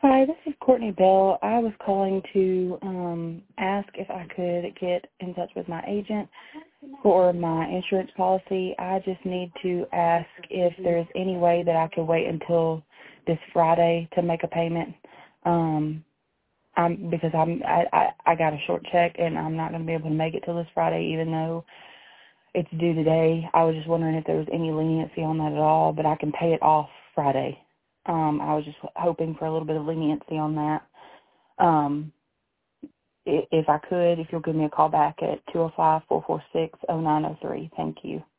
Hi, this is Courtney Bell. I was calling to ask if I could get in touch with my agent for my insurance policy. I just need to ask if there's any way that I could wait until this Friday to make a payment. I got a short check and I'm not going to be able to make it till this Friday, even though it's due today. I was just wondering if there was any leniency on that at all, but I can pay it off Friday. I was just hoping for a little bit of leniency on that. If I could, if you'll give me a call back at 205-446-0903. Thank you.